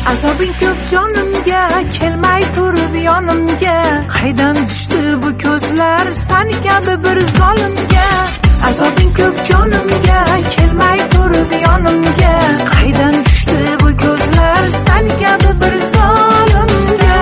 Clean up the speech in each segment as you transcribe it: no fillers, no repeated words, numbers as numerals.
Azobing ko'p jonimga, kelmay turib yonimga. Qaydan tushdi bu ko'zlar san kabi bir zolimga? Azobing ko'p jonimga, kelmay turib yonimga. Qaydan tushdi bu ko'zlar san kabi bir zolimga?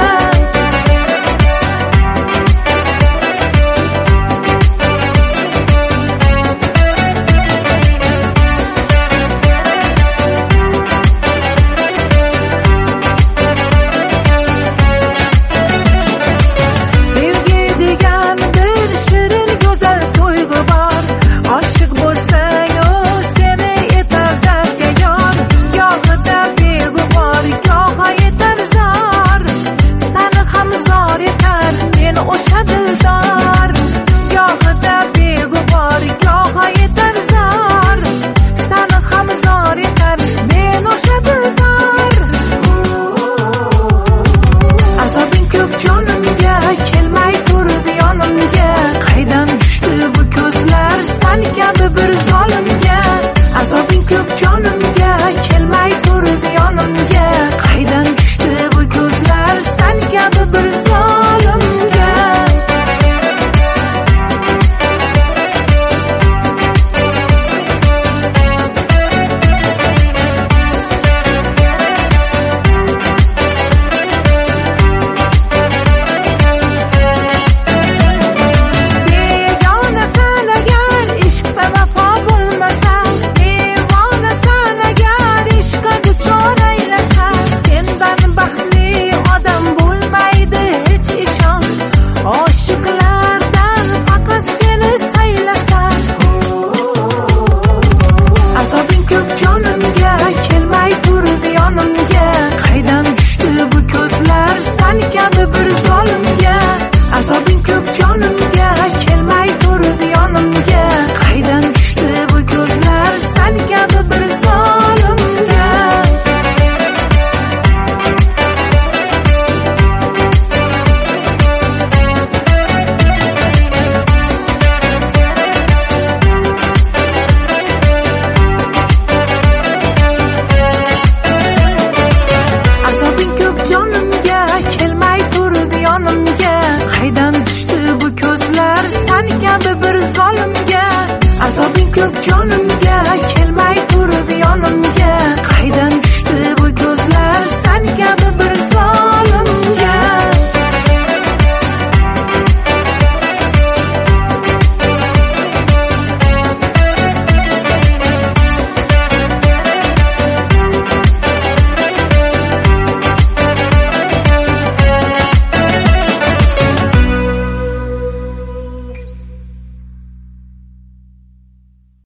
Azobing ko'p jonimga, kelmay turib yonimga. Qaydan tushdi bu ko'zlar san kabi bir zolimga? Azobing ko'p jonimga, kelmay turib yonimga. Qaydan tushdi bu ko'zlar san kabi bir zolimga? Azobing ko'p jonimga, kelmay turib yonimga. Qaydan tushdi bu ko'zlar san kabi bir zolimga? Azobing ko'p jonim